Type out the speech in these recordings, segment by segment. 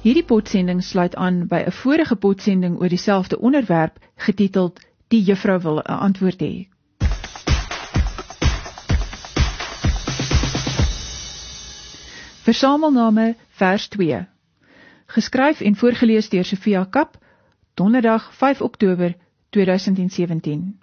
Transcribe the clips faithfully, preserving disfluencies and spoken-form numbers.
Hierdie potsending sluit aan by 'n vorige potsending oor dieselfde onderwerp, getiteld Die Juffrou wil 'n antwoord hê. Versamelname vers twee. Geskryf en voorgelees deur Sophia Kap, donderdag vyf Oktober tweeduisend sewentien.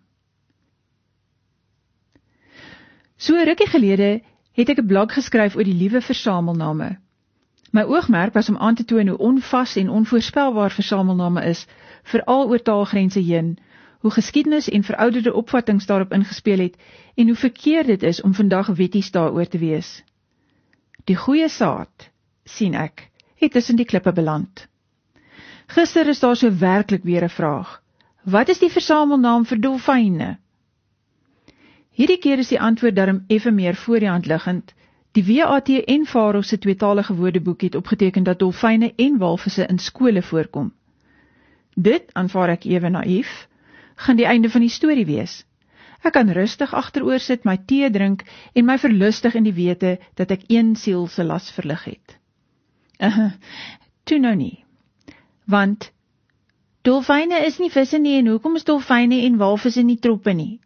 So 'n rukkie gelede het ek 'n blog geskryf oor die liewe versamelname. My oogmerk was om aan te toon hoe onvas en onvoorspelbaar versamelname is, veral oor taalgrense heen, hoe geskiedenis en verouderde opvattings daarop ingespeel het, en hoe verkeerd dit is om vandag wetties daaroor te wees. Die goeie saad, sien ek, het tussen die klippe beland. Gister is daar so werklik weer 'n vraag. Wat is die versamelnaam vir dolfyne? Hierdie keer is die antwoord darm effe meer voor die hand liggend. Die W A T en Faro se tweetalige woordeboek het opgeteken dat dolfyne en walvisse in skole voorkom. Dit, aanvaar ek ewe naïef, gaan die einde van die storie wees. Ek kan rustig agteroor sit, my tee drink en my verlustig in die wete dat ek een siel se las verlig het. Uh, toe nou nie. Want dolfyne is nie visse nie, en hoekom is dolfyne en walvisse nie troppe nie?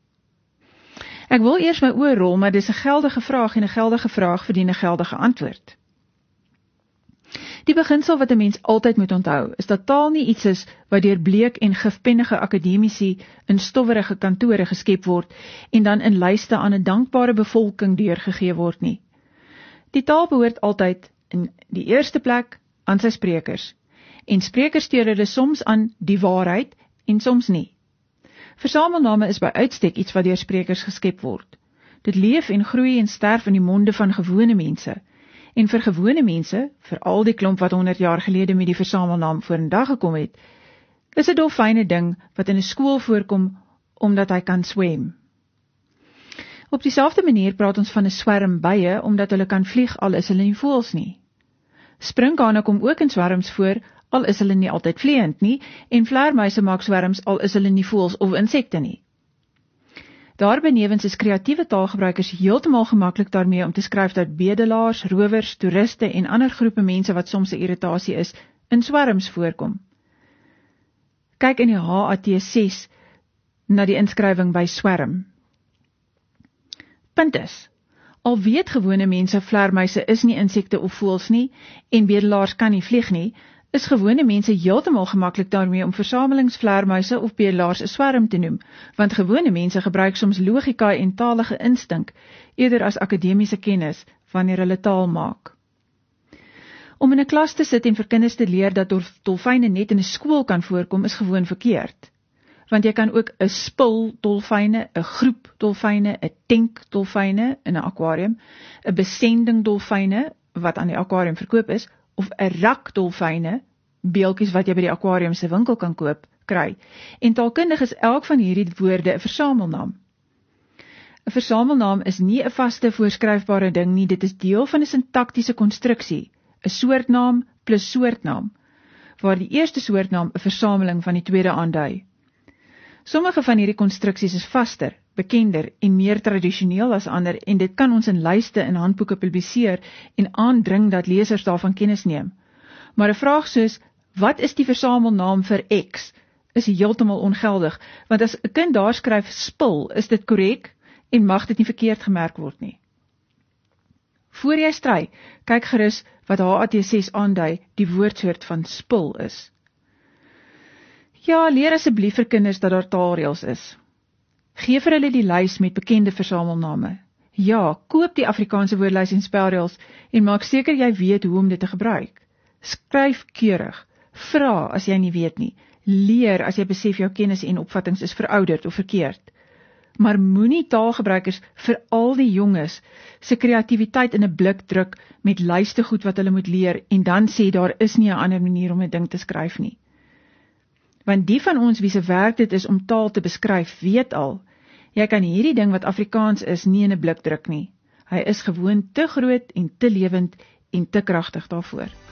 Ek wil eers my oor rol, maar dis 'n geldige vraag en 'n geldige vraag verdien 'n geldige antwoord. Die beginsel wat 'n mens altyd moet onthou, is dat taal nie iets is wat deur bleek en gifpennige akademici in stowwerige kantore geskep word en dan in lyste aan 'n dankbare bevolking deurgegee word nie. Die taal behoort altyd in die eerste plek aan sy sprekers, en sprekers steur hulle soms aan die waarheid en soms nie. Versamelname is by uitstek iets wat deur sprekers geskep word. Dit leef en groei en sterf in die monde van gewone mense. En vir gewone mense, vir al die klomp wat honderd jaar gelede met die versamelnaam vorendag gekom het, is 'n dolfyne ding wat in 'n skool voorkom omdat hy kan swem. Op dieselfde manier praat ons van 'n swerm bye omdat hulle kan vlieg al is hulle nie voëls nie. Sprinkane kom ook in swerms voor, al is hulle nie altyd vleiend nie, en vleermuise maak swerms al is hulle nie voëls of insekte nie. Daarbenewens is kreatiewe taalgebruikers heeltemal gemaklik daarmee om te skryf dat bedelaars, rowers, toeriste en ander groepe mense wat soms 'n irritasie is, in swerms voorkom. Kyk in die H A T ses na die inskrywing by swerm. Punt is, al weet gewone mense vleermuise is nie insekte of voëls nie, en bedelaars kan nie vlieg nie, is gewone mense heeltemal gemaklik daarmee om versamelingsvleermuise of bedelaars 'n swerm te noem, want gewone mense gebruik soms logika en talige instink, eerder as akademiese kennis, wanneer hulle taal maak. Om in 'n klas te sit en vir kinders te leer dat dolfyne net in 'n skool kan voorkom, is gewoon verkeerd. Want jy kan ook 'n spul dolfyne, 'n groep dolfyne, 'n tank dolfyne in 'n akwarium, 'n besending dolfyne, wat aan die akwarium verkoop is, of 'n rak dolfyne, beeltjies wat jy by die akwarium se winkel kan koop, kry. En taalkundig is elk van hierdie woorde 'n versamelnaam. 'n Versamelnaam is nie 'n vaste voorskryfbare ding nie, dit is deel van 'n sintaktiese konstruksie, 'n soortnaam plus soortnaam, waar die eerste soortnaam 'n versameling van die tweede aandui. Sommige van hierdie konstruksies is vaster, bekender en meer tradisioneel as ander, en dit kan ons in lyste en handboeke publiseer en aandring dat lesers daarvan kennis neem. Maar 'n vraag soos, wat is die versamelnaam vir X, is heeltemal ongeldig, want as 'n kind daar skryf spul, is dit korrek en mag dit nie verkeerd gemerk word nie. Voor jy stry, kyk gerus wat H A T ses aandui die woordsoort van spul is. Ja, leer asseblief vir kinders dat daar taalreëls is. Geef vir hulle die lys met bekende versamelname. Ja, koop die Afrikaanse woordlys en spelreëls en maak seker jy weet hoe om dit te gebruik. Skryf keurig. Vra as jy nie weet nie. Leer as jy besef jou kennis en opvattings is verouderd of verkeerd. Maar moenie taalgebruikers, veral die jonges, se kreatiwiteit in 'n blik druk met lyste goed wat hulle moet leer en dan sê daar is nie 'n ander manier om 'n ding te skryf nie. Want die van ons wie se werk dit is om taal te beskryf, weet al, jy kan hierdie ding wat Afrikaans is nie in 'n blik druk nie. Hy is gewoon te groot en te lewend en te kragtig daarvoor.